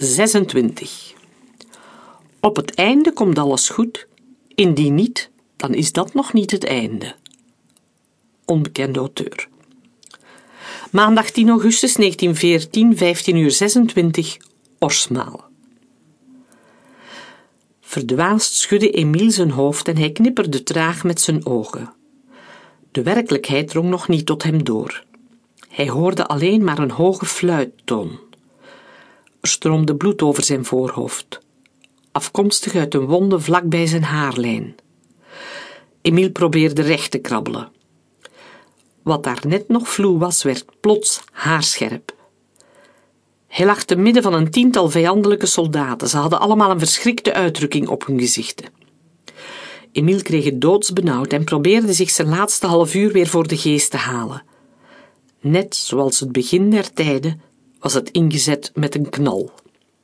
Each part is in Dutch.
26. Op het einde komt alles goed, indien niet, dan is dat nog niet het einde. Onbekende auteur. Maandag 10 augustus 1914, 15:26, Orsmaal. Verdwaasd schudde Emiel zijn hoofd en hij knipperde traag met zijn ogen. De werkelijkheid drong nog niet tot hem door. Hij hoorde alleen maar een hoge fluittoon. Er stroomde bloed over zijn voorhoofd, afkomstig uit een wonde vlak bij zijn haarlijn. Emiel probeerde recht te krabbelen. Wat daar net nog vloe was, werd plots haarscherp. Hij lag te midden van een 10-tal vijandelijke soldaten. Ze hadden allemaal een verschrikte uitdrukking op hun gezichten. Emiel kreeg het doodsbenauwd en probeerde zich zijn laatste half uur weer voor de geest te halen. Net zoals het begin der tijden was het ingezet met een knal.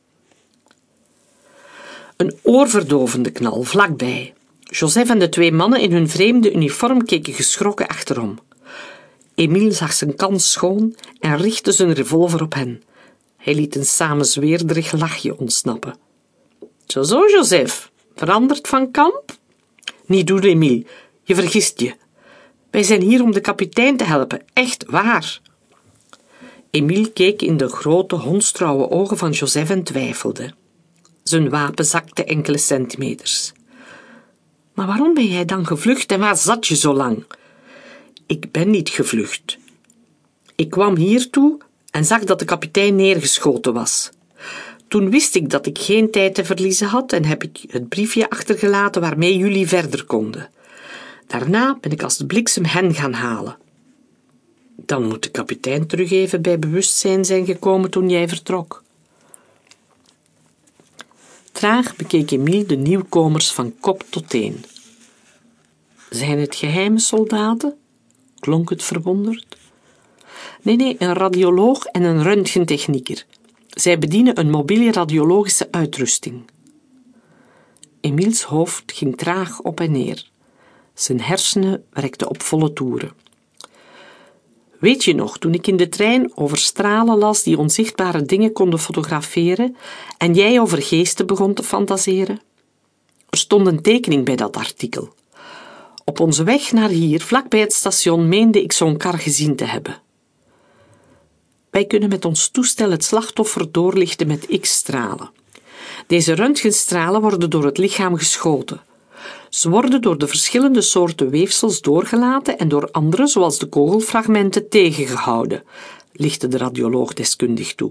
Een oorverdovende knal vlakbij. Joseph en de twee mannen in hun vreemde uniform keken geschrokken achterom. Emiel zag zijn kans schoon en richtte zijn revolver op hen. Hij liet een samenzweerderig lachje ontsnappen. Zo, Joseph, veranderd van kamp? Niet doen, Emiel, je vergist je. Wij zijn hier om de kapitein te helpen, echt waar. Emiel keek in de grote, hondstrouwe ogen van Joseph en twijfelde. Zijn wapen zakte enkele centimeters. Maar waarom ben jij dan gevlucht en waar zat je zo lang? Ik ben niet gevlucht. Ik kwam hiertoe en zag dat de kapitein neergeschoten was. Toen wist ik dat ik geen tijd te verliezen had en heb ik het briefje achtergelaten waarmee jullie verder konden. Daarna ben ik als de bliksem hen gaan halen. Dan moet de kapitein terug even bij bewustzijn zijn gekomen toen jij vertrok. Traag bekeek Emiel de nieuwkomers van kop tot teen. Zijn het geheime soldaten? Klonk het verwonderd. Nee, een radioloog en een röntgentechnieker. Zij bedienen een mobiele radiologische uitrusting. Emiels hoofd ging traag op en neer. Zijn hersenen werkten op volle toeren. Weet je nog, toen ik in de trein over stralen las die onzichtbare dingen konden fotograferen en jij over geesten begon te fantaseren? Er stond een tekening bij dat artikel. Op onze weg naar hier, vlak bij het station, meende ik zo'n kar gezien te hebben. Wij kunnen met ons toestel het slachtoffer doorlichten met X-stralen. Deze röntgenstralen worden door het lichaam geschoten. Ze worden door de verschillende soorten weefsels doorgelaten en door andere, zoals de kogelfragmenten, tegengehouden, lichtte de radioloog deskundig toe.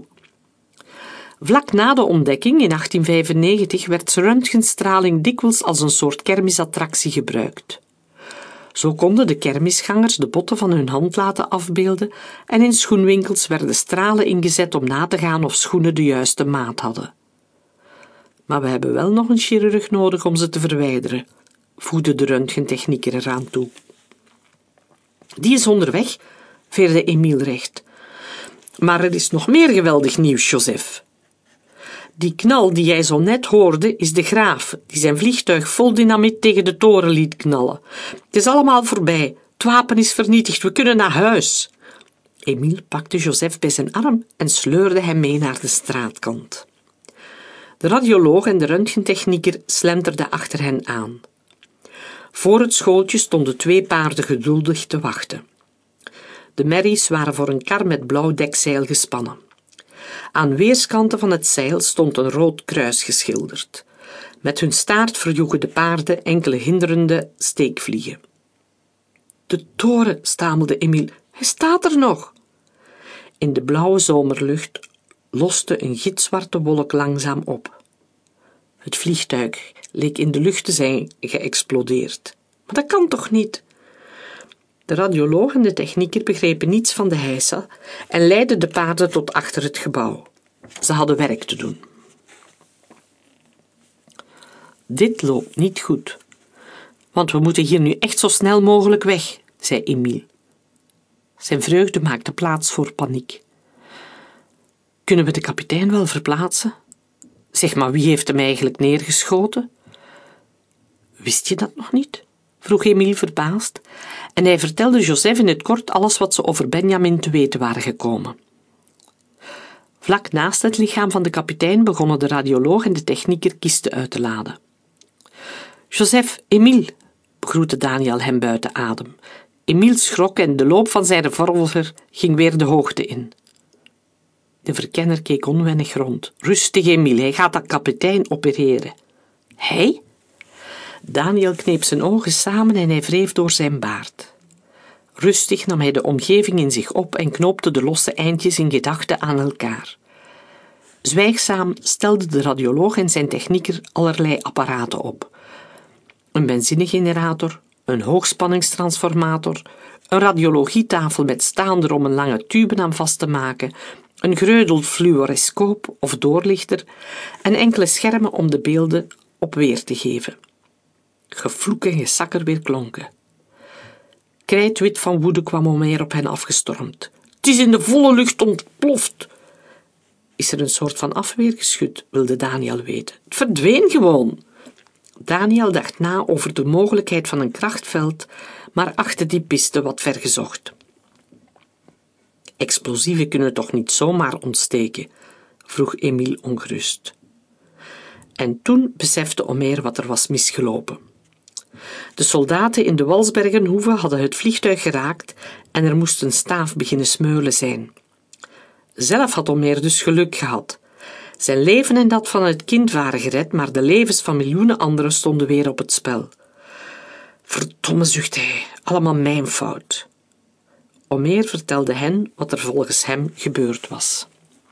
Vlak na de ontdekking in 1895 werd röntgenstraling dikwijls als een soort kermisattractie gebruikt. Zo konden de kermisgangers de botten van hun hand laten afbeelden en in schoenwinkels werden stralen ingezet om na te gaan of schoenen de juiste maat hadden. Maar we hebben wel nog een chirurg nodig om ze te verwijderen, voegde de röntgentechnieker eraan toe. Die is onderweg, veerde Emiel recht. Maar er is nog meer geweldig nieuws, Joseph. Die knal die jij zo net hoorde is de graaf, die zijn vliegtuig vol dynamiet tegen de toren liet knallen. Het is allemaal voorbij, het wapen is vernietigd, we kunnen naar huis. Emiel pakte Joseph bij zijn arm en sleurde hem mee naar de straatkant. De radioloog en de röntgentechnieker slenterden achter hen aan. Voor het schooltje stonden 2 paarden geduldig te wachten. De merries waren voor een kar met blauw dekzeil gespannen. Aan weerskanten van het zeil stond een rood kruis geschilderd. Met hun staart verjoegen de paarden enkele hinderende steekvliegen. De toren, stamelde Emiel, hij staat er nog. In de blauwe zomerlucht loste een gitzwarte wolk langzaam op. Het vliegtuig leek in de lucht te zijn geëxplodeerd. Maar dat kan toch niet? De radioloog en de technieker begrepen niets van de heisa en leidden de paarden tot achter het gebouw. Ze hadden werk te doen. Dit loopt niet goed, want we moeten hier nu echt zo snel mogelijk weg, zei Emiel. Zijn vreugde maakte plaats voor paniek. Kunnen we de kapitein wel verplaatsen? Zeg maar, wie heeft hem eigenlijk neergeschoten? Wist je dat nog niet? Vroeg Emiel verbaasd, en hij vertelde Joseph in het kort alles wat ze over Benjamin te weten waren gekomen. Vlak naast het lichaam van de kapitein begonnen de radioloog en de technieker kisten uit te laden. Joseph, Émile, begroette Daniel hem buiten adem. Émile schrok en de loop van zijn revolver ging weer de hoogte in. De verkenner keek onwennig rond. Rustig, Émile, hij gaat dat kapitein opereren. Hij? Daniel kneep zijn ogen samen en hij wreef door zijn baard. Rustig nam hij de omgeving in zich op en knoopte de losse eindjes in gedachten aan elkaar. Zwijgzaam stelden de radioloog en zijn technieker allerlei apparaten op. Een benzinegenerator, een hoogspanningstransformator, een radiologietafel met staander om een lange tube aan vast te maken, een greudel fluorescoop of doorlichter en enkele schermen om de beelden op weer te geven. Gevloek en gesakker weerklonken. Krijtwit van woede kwam Homer op hen afgestormd. Het is in de volle lucht ontploft. Is er een soort van afweergeschut, wilde Daniel weten. Het verdween gewoon. Daniel dacht na over de mogelijkheid van een krachtveld, maar achtte die piste wat vergezocht. Explosieven kunnen toch niet zomaar ontsteken? Vroeg Émile ongerust. En toen besefte Homer wat er was misgelopen. De soldaten in de Walsbergenhoeve hadden het vliegtuig geraakt en er moest een staaf beginnen smeulen zijn. Zelf had Homer dus geluk gehad. Zijn leven en dat van het kind waren gered, maar de levens van miljoenen anderen stonden weer op het spel. Verdomme, zuchtte hij, allemaal mijn fout. Homer vertelde hen wat er volgens hem gebeurd was.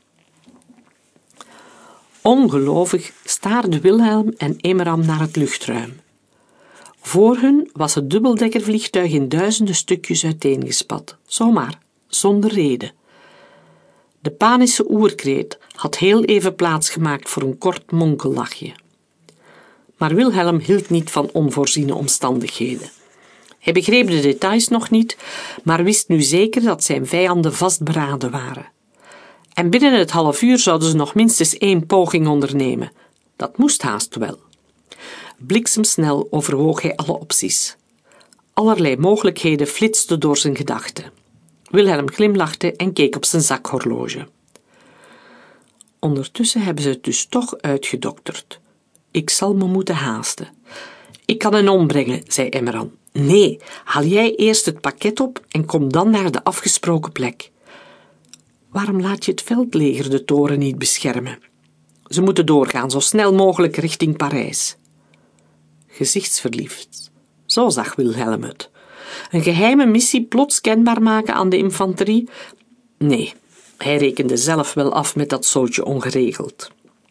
Ongelovig staarden Wilhelm en Emmeram naar het luchtruim. Voor hun was het dubbeldekkervliegtuig in duizenden stukjes uiteengespat, zomaar, zonder reden. De panische oerkreet had heel even plaatsgemaakt voor een kort monkellachje. Maar Wilhelm hield niet van onvoorziene omstandigheden. Hij begreep de details nog niet, maar wist nu zeker dat zijn vijanden vastberaden waren. En binnen het half uur zouden ze nog minstens 1 poging ondernemen. Dat moest haast wel. Bliksemsnel overwoog hij alle opties. Allerlei mogelijkheden flitsten door zijn gedachten. Wilhelm glimlachte en keek op zijn zakhorloge. Ondertussen hebben ze het dus toch uitgedokterd. Ik zal me moeten haasten. Ik kan hen ombrengen, zei Emmeram. Nee, haal jij eerst het pakket op en kom dan naar de afgesproken plek. Waarom laat je het veldleger de toren niet beschermen? Ze moeten doorgaan, zo snel mogelijk richting Parijs. Gezichtsverliefd. Zo zag Wilhelm het. Een geheime missie plots kenbaar maken aan de infanterie? Nee, hij rekende zelf wel af met dat zootje ongeregeld.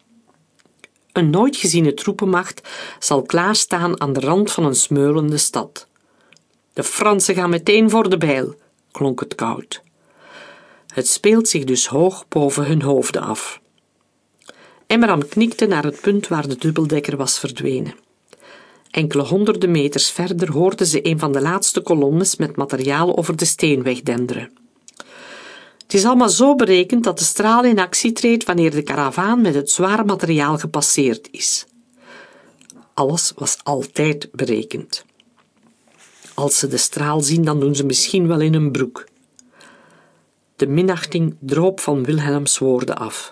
Een nooit geziene troepenmacht zal klaarstaan aan de rand van een smeulende stad. De Fransen gaan meteen voor de bijl, klonk het koud. Het speelt zich dus hoog boven hun hoofden af. Emmeram knikte naar het punt waar de dubbeldekker was verdwenen. Enkele honderden meters verder hoorden ze een van de laatste kolonnes met materiaal over de steenweg denderen. Het is allemaal zo berekend dat de straal in actie treedt wanneer de karavaan met het zware materiaal gepasseerd is. Alles was altijd berekend. Als ze de straal zien, dan doen ze misschien wel in hun broek. De minachting droop van Wilhelms woorden af.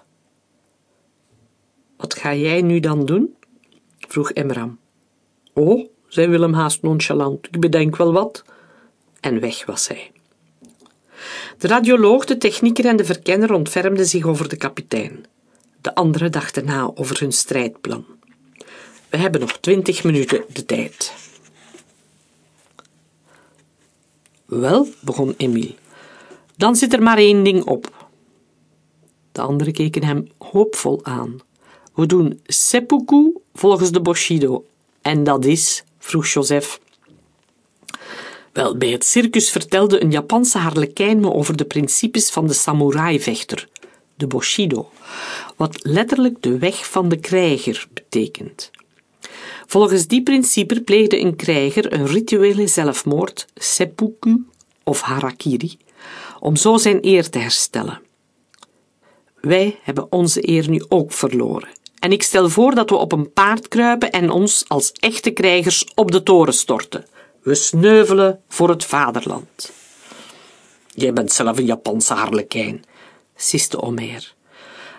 Wat ga jij nu dan doen? Vroeg Emmeram. Oh, zei Willem haast nonchalant, ik bedenk wel wat. En weg was hij. De radioloog, de technieker en de verkenner ontfermden zich over de kapitein. De anderen dachten na over hun strijdplan. We hebben nog 20 minuten de tijd. Wel, begon Émile, dan zit er maar 1 ding op. De anderen keken hem hoopvol aan. We doen seppuku volgens de Bushido. En dat is, vroeg Joseph. Wel, bij het circus vertelde een Japanse harlekijn me over de principes van de samurai-vechter, de Bushido, wat letterlijk de weg van de krijger betekent. Volgens die principe pleegde een krijger een rituele zelfmoord, seppuku of harakiri, om zo zijn eer te herstellen. Wij hebben onze eer nu ook verloren. En ik stel voor dat we op een paard kruipen en ons als echte krijgers op de toren storten. We sneuvelen voor het vaderland. Jij bent zelf een Japanse harlekijn, siste Homer.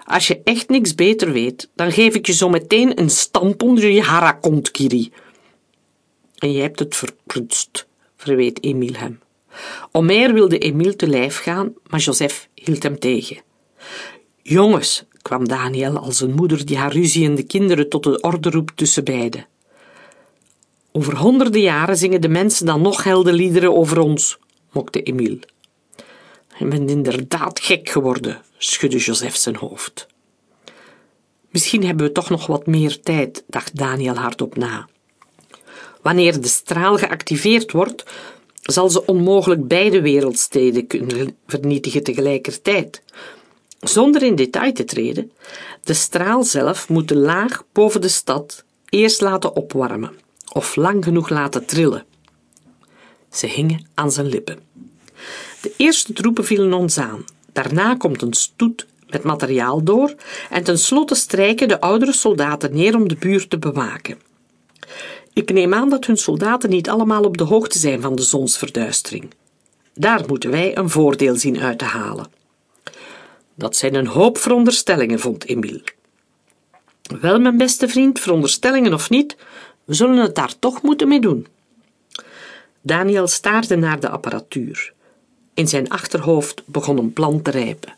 Als je echt niks beter weet, dan geef ik je zo meteen een stamp onder je harakont, Kiri. En jij hebt het verprutst, verweet Emile hem. Omer wilde Emile te lijf gaan, maar Joseph hield hem tegen. Jongens, kwam Daniel als een moeder die haar ruziende kinderen tot de orde roept tussen beiden. Over honderden jaren zingen de mensen dan nog heldenliederen over ons, mokte Emile. Je bent inderdaad gek geworden, schudde Joseph zijn hoofd. Misschien hebben we toch nog wat meer tijd, dacht Daniel hardop na. Wanneer de straal geactiveerd wordt, zal ze onmogelijk beide wereldsteden kunnen vernietigen tegelijkertijd. Zonder in detail te treden, de straal zelf moet de laag boven de stad eerst laten opwarmen of lang genoeg laten trillen. Ze hingen aan zijn lippen. De eerste troepen vielen ons aan. Daarna komt een stoet met materiaal door en tenslotte strijken de oudere soldaten neer om de buurt te bewaken. Ik neem aan dat hun soldaten niet allemaal op de hoogte zijn van de zonsverduistering. Daar moeten wij een voordeel zien uit te halen. Dat zijn een hoop veronderstellingen, vond Emile. Wel, mijn beste vriend, veronderstellingen of niet, we zullen het daar toch moeten mee doen. Daniel staarde naar de apparatuur. In zijn achterhoofd begon een plan te rijpen.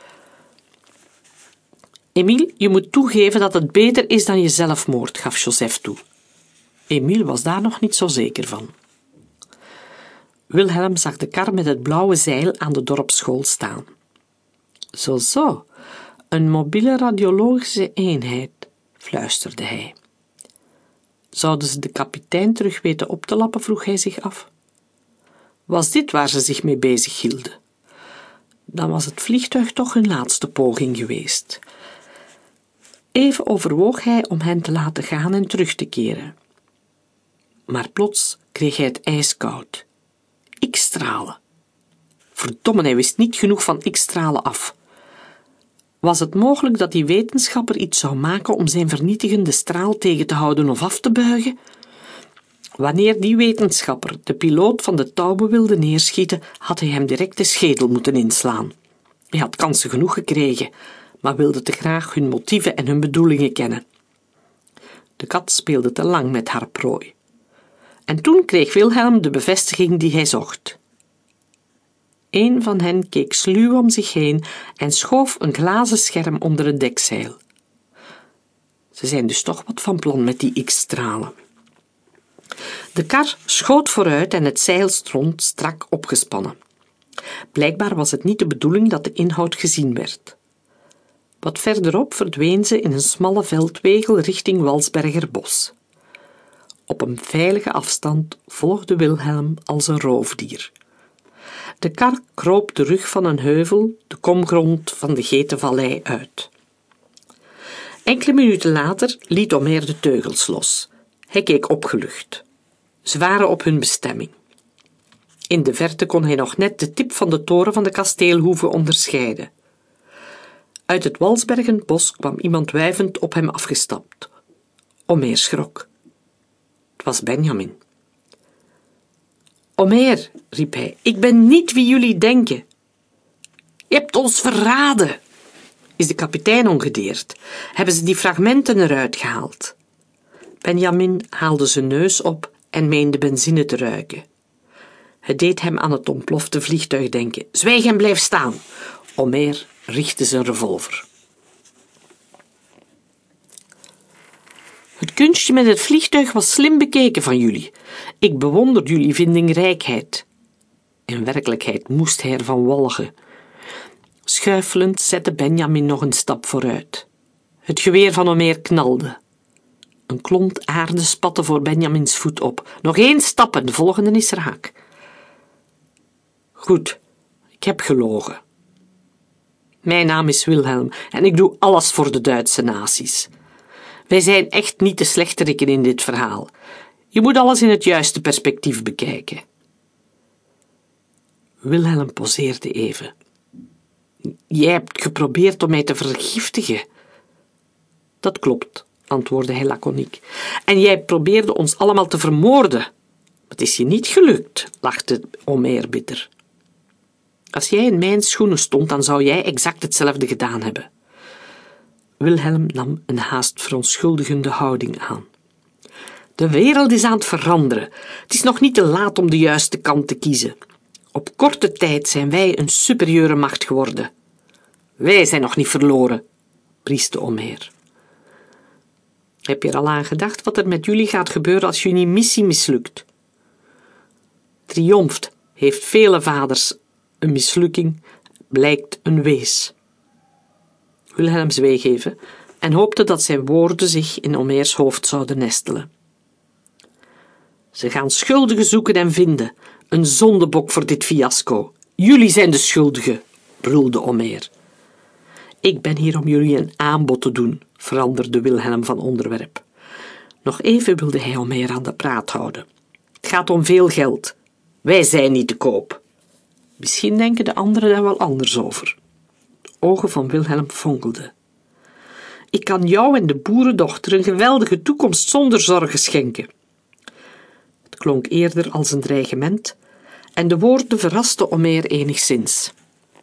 Emile, je moet toegeven dat het beter is dan je zelfmoord, gaf Joseph toe. Emile was daar nog niet zo zeker van. Wilhelm zag de kar met het blauwe zeil aan de dorpsschool staan. Zo, een mobiele radiologische eenheid, fluisterde hij. Zouden ze de kapitein terug weten op te lappen, vroeg hij zich af. Was dit waar ze zich mee bezig hielden? Dan was het vliegtuig toch hun laatste poging geweest. Even overwoog hij om hen te laten gaan en terug te keren. Maar plots kreeg hij het ijskoud. X-stralen. Verdomme, hij wist niet genoeg van X-stralen af. Was het mogelijk dat die wetenschapper iets zou maken om zijn vernietigende straal tegen te houden of af te buigen? Wanneer die wetenschapper de piloot van de Taube wilde neerschieten, had hij hem direct de schedel moeten inslaan. Hij had kansen genoeg gekregen, maar wilde te graag hun motieven en hun bedoelingen kennen. De kat speelde te lang met haar prooi. En toen kreeg Wilhelm de bevestiging die hij zocht. Een van hen keek sluw om zich heen en schoof een glazen scherm onder het dekzeil. Ze zijn dus toch wat van plan met die X-stralen. De kar schoot vooruit en het zeil stond strak opgespannen. Blijkbaar was het niet de bedoeling dat de inhoud gezien werd. Wat verderop verdween ze in een smalle veldwegel richting Walsbergerbos. Op een veilige afstand volgde Wilhelm als een roofdier. De kar kroop de rug van een heuvel, de komgrond van de Getenvallei uit. Enkele minuten later liet Omer de teugels los. Hij keek opgelucht. Ze waren op hun bestemming. In de verte kon hij nog net de tip van de toren van de kasteelhoeve onderscheiden. Uit het Walsbergenbos kwam iemand wuivend op hem afgestapt. Omer schrok. Het was Benjamin. Omer, riep hij, ik ben niet wie jullie denken. Je hebt ons verraden. Is de kapitein ongedeerd? Hebben ze die fragmenten eruit gehaald? Benjamin haalde zijn neus op en meende benzine te ruiken. Het deed hem aan het ontplofte vliegtuig denken. Zwijg en blijf staan. Omer richtte zijn revolver. Het kunstje met het vliegtuig was slim bekeken van jullie. Ik bewonder jullie vindingrijkheid. In werkelijkheid moest hij ervan walgen. Schuifelend zette Benjamin nog een stap vooruit. Het geweer van Omer knalde. Een klont aarde spatte voor Benjamins voet op. Nog 1 stap en de volgende is raak. Goed, ik heb gelogen. Mijn naam is Wilhelm en ik doe alles voor de Duitse naties. Wij zijn echt niet de slechterikken in dit verhaal. Je moet alles in het juiste perspectief bekijken. Wilhelm poseerde even. Jij hebt geprobeerd om mij te vergiftigen. Dat klopt, antwoordde hij laconiek. En jij probeerde ons allemaal te vermoorden. Het is je niet gelukt, lachte Omer bitter. Als jij in mijn schoenen stond, dan zou jij exact hetzelfde gedaan hebben. Wilhelm nam een haast verontschuldigende houding aan. De wereld is aan het veranderen. Het is nog niet te laat om de juiste kant te kiezen. Op korte tijd zijn wij een superieure macht geworden. Wij zijn nog niet verloren, prieste Homer. Heb je er al aan gedacht wat er met jullie gaat gebeuren als jullie missie mislukt? Triomft heeft vele vaders. Een mislukking blijkt een wees. Wilhelm zweeg even en hoopte dat zijn woorden zich in Homers hoofd zouden nestelen. Ze gaan schuldigen zoeken en vinden. Een zondebok voor dit fiasco. Jullie zijn de schuldigen, brulde Homer. Ik ben hier om jullie een aanbod te doen, veranderde Wilhelm van onderwerp. Nog even wilde hij Homer aan de praat houden. Het gaat om veel geld. Wij zijn niet te koop. Misschien denken de anderen daar wel anders over. De ogen van Wilhelm fonkelden. Ik kan jou en de boerendochter een geweldige toekomst zonder zorgen schenken. Het klonk eerder als een dreigement en de woorden verrasten Homer enigszins.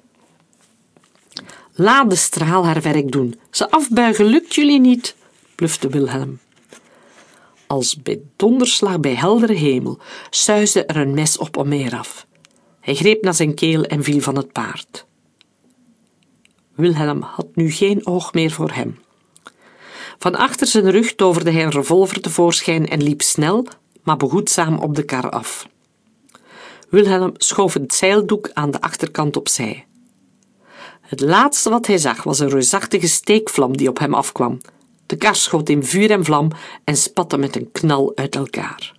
Laat de straal haar werk doen. Ze afbuigen lukt jullie niet, blufte Wilhelm. Als bij donderslag bij heldere hemel suisde er een mes op Homer af. Hij greep naar zijn keel en viel van het paard. Wilhelm had nu geen oog meer voor hem. Van achter zijn rug toverde hij een revolver tevoorschijn en liep snel, maar behoedzaam op de kar af. Wilhelm schoof het zeildoek aan de achterkant opzij. Het laatste wat hij zag was een reusachtige steekvlam die op hem afkwam. De kar schoot in vuur en vlam en spatte met een knal uit elkaar.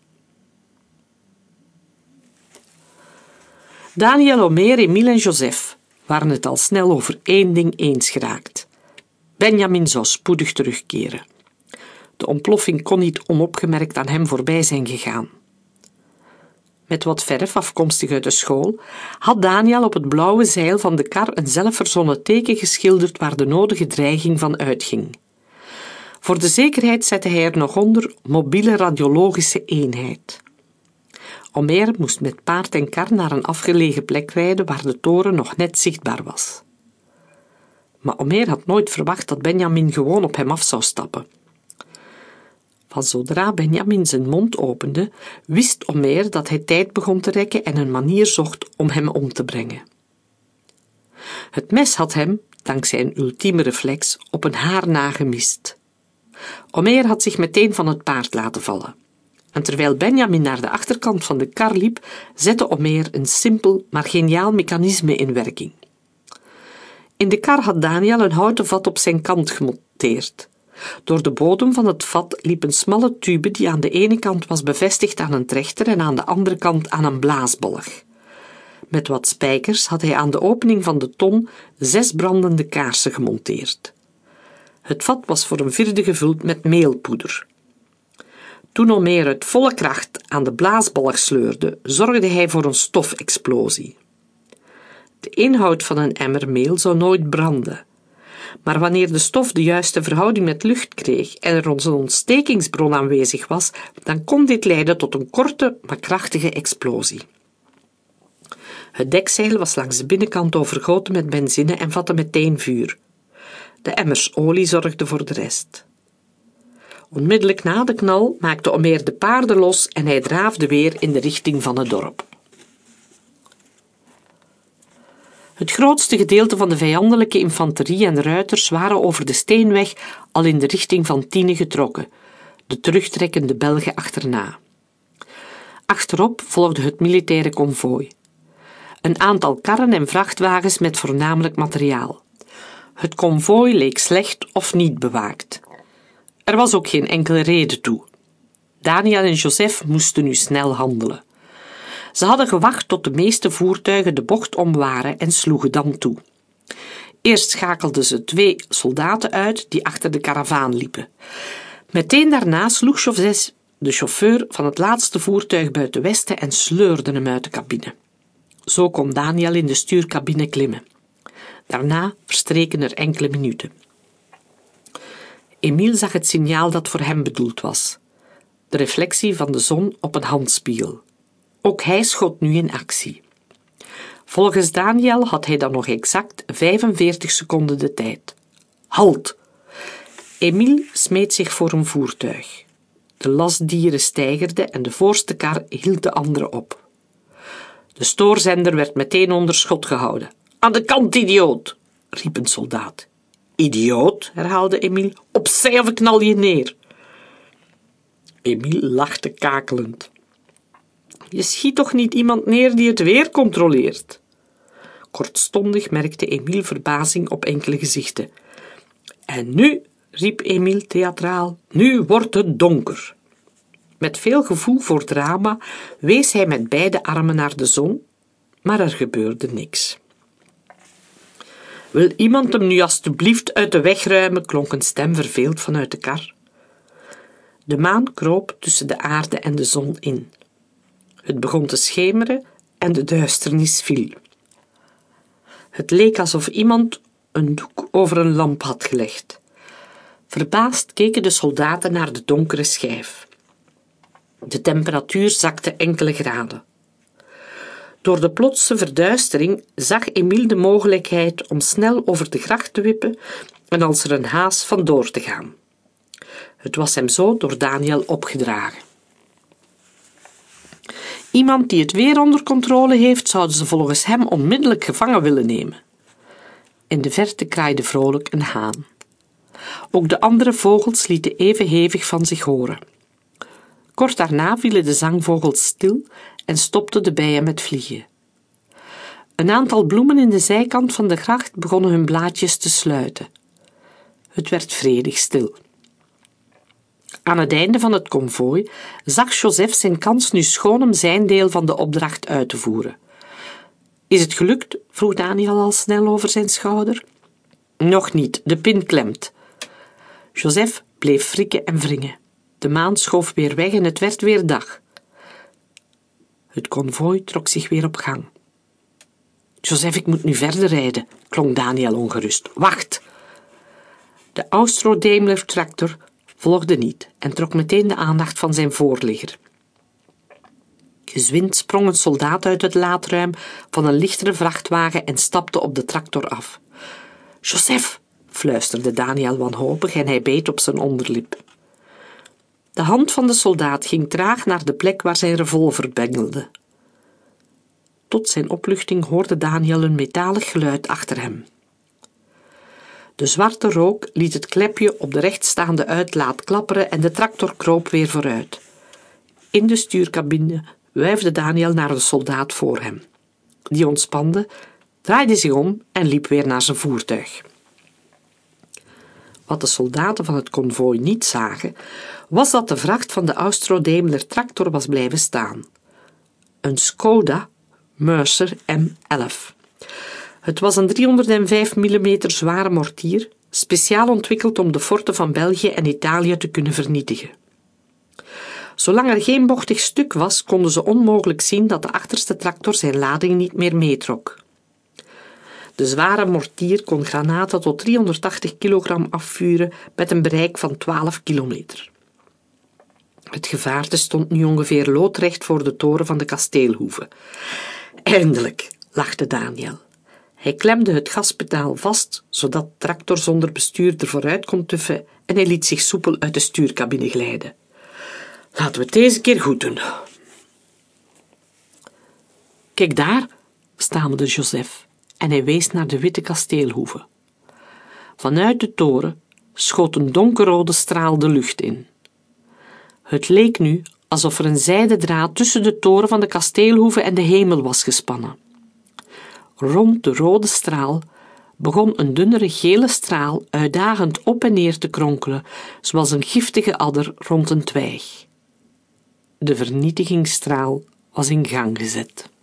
Daniel, Homer, Emile en Joseph waren het al snel over één ding eens geraakt. Benjamin zou spoedig terugkeren. De ontploffing kon niet onopgemerkt aan hem voorbij zijn gegaan. Met wat verf afkomstig uit de school had Daniel op het blauwe zeil van de kar een zelfverzonnen teken geschilderd waar de nodige dreiging van uitging. Voor de zekerheid zette hij er nog onder mobiele radiologische eenheid. Homer moest met paard en kar naar een afgelegen plek rijden waar de toren nog net zichtbaar was. Maar Homer had nooit verwacht dat Benjamin gewoon op hem af zou stappen. Van zodra Benjamin zijn mond opende, wist Homer dat hij tijd begon te rekken en een manier zocht om hem om te brengen. Het mes had hem, dankzij een ultieme reflex, op een haar na gemist. Homer had zich meteen van het paard laten vallen. En terwijl Benjamin naar de achterkant van de kar liep, zette Homer een simpel, maar geniaal mechanisme in werking. In de kar had Daniel een houten vat op zijn kant gemonteerd. Door de bodem van het vat liep een smalle tube die aan de ene kant was bevestigd aan een trechter en aan de andere kant aan een blaasbalg. Met wat spijkers had hij aan de opening van de ton 6 brandende kaarsen gemonteerd. Het vat was voor een vierde gevuld met meelpoeder. Toen Homer uit volle kracht aan de blaasbalg sleurde, zorgde hij voor een stofexplosie. De inhoud van een emmer meel zou nooit branden. Maar wanneer de stof de juiste verhouding met lucht kreeg en er een ontstekingsbron aanwezig was, dan kon dit leiden tot een korte, maar krachtige explosie. Het dekzeil was langs de binnenkant overgoten met benzine en vatte meteen vuur. De emmers olie zorgden voor de rest. Onmiddellijk na de knal maakte Homer de paarden los en hij draafde weer in de richting van het dorp. Het grootste gedeelte van de vijandelijke infanterie en ruiters waren over de steenweg al in de richting van Tiene getrokken, de terugtrekkende Belgen achterna. Achterop volgde het militaire konvooi. Een aantal karren en vrachtwagens met voornamelijk materiaal. Het konvooi leek slecht of niet bewaakt. Er was ook geen enkele reden toe. Daniel en Joseph moesten nu snel handelen. Ze hadden gewacht tot de meeste voertuigen de bocht om waren en sloegen dan toe. Eerst schakelden ze 2 soldaten uit die achter de karavaan liepen. Meteen daarna sloeg Joseph de chauffeur van het laatste voertuig buiten westen en sleurde hem uit de cabine. Zo kon Daniel in de stuurcabine klimmen. Daarna verstreken er enkele minuten. Emile zag het signaal dat voor hem bedoeld was. De reflectie van de zon op een handspiegel. Ook hij schoot nu in actie. Volgens Daniel had hij dan nog exact 45 seconden de tijd. Halt! Emiel smeet zich voor een voertuig. De lastdieren steigerden en de voorste kar hield de andere op. De stoorzender werd meteen onder schot gehouden. Aan de kant, idioot, riep een soldaat. Idioot, herhaalde Emiel, opzij of ik knal je neer. Emiel lachte kakelend. Je schiet toch niet iemand neer die het weer controleert? Kortstondig merkte Emiel verbazing op enkele gezichten. En nu, riep Emiel theatraal, nu wordt het donker. Met veel gevoel voor drama wees hij met beide armen naar de zon, maar er gebeurde niks. Wil iemand hem nu alstublieft uit de weg ruimen, klonk een stem verveeld vanuit de kar. De maan kroop tussen de aarde en de zon in. Het begon te schemeren en de duisternis viel. Het leek alsof iemand een doek over een lamp had gelegd. Verbaasd keken de soldaten naar de donkere schijf. De temperatuur zakte enkele graden. Door de plotse verduistering zag Emiel de mogelijkheid om snel over de gracht te wippen en als er een haas vandoor te gaan. Het was hem zo door Daniel opgedragen. Iemand die het weer onder controle heeft, zouden ze volgens hem onmiddellijk gevangen willen nemen. In de verte kraaide vrolijk een haan. Ook de andere vogels lieten even hevig van zich horen. Kort daarna vielen de zangvogels stil en stopten de bijen met vliegen. Een aantal bloemen in de zijkant van de gracht begonnen hun blaadjes te sluiten. Het werd vredig stil. Aan het einde van het konvooi zag Joseph zijn kans nu schoon om zijn deel van de opdracht uit te voeren. Is het gelukt? Vroeg Daniel al snel over zijn schouder. Nog niet, de pin klemt. Joseph bleef wrikken en wringen. De maan schoof weer weg en het werd weer dag. Het konvooi trok zich weer op gang. Joseph, ik moet nu verder rijden, klonk Daniel ongerust. Wacht! De Austro-Daimler-tractor volgde niet en trok meteen de aandacht van zijn voorligger. Gezwind sprong een soldaat uit het laadruim van een lichtere vrachtwagen en stapte op de tractor af. Joseph, fluisterde Daniel wanhopig en hij beet op zijn onderlip. De hand van de soldaat ging traag naar de plek waar zijn revolver bengelde. Tot zijn opluchting hoorde Daniel een metalig geluid achter hem. De zwarte rook liet het klepje op de rechtstaande uitlaat klapperen en de tractor kroop weer vooruit. In de stuurcabine wuifde Daniel naar de soldaat voor hem. Die ontspande, draaide zich om en liep weer naar zijn voertuig. Wat de soldaten van het konvooi niet zagen, was dat de vracht van de Austro-Daimler tractor was blijven staan. Een Skoda Mercer M11. Het was een 305 mm zware mortier, speciaal ontwikkeld om de forten van België en Italië te kunnen vernietigen. Zolang er geen bochtig stuk was, konden ze onmogelijk zien dat de achterste tractor zijn lading niet meer meetrok. De zware mortier kon granaten tot 380 kilogram afvuren met een bereik van 12 kilometer. Het gevaarte stond nu ongeveer loodrecht voor de toren van de kasteelhoeve. Eindelijk, lachte Daniel. Hij klemde het gaspedaal vast, zodat de tractor zonder bestuurder vooruit kon tuffen en hij liet zich soepel uit de stuurcabine glijden. Laten we het deze keer goed doen. Kijk daar, stamelde Joseph en hij wees naar de witte kasteelhoeve. Vanuit de toren schoot een donkerrode straal de lucht in. Het leek nu alsof er een zijden draad tussen de toren van de kasteelhoeve en de hemel was gespannen. Rond de rode straal begon een dunnere gele straal uitdagend op en neer te kronkelen, zoals een giftige adder rond een twijg. De vernietigingsstraal was in gang gezet.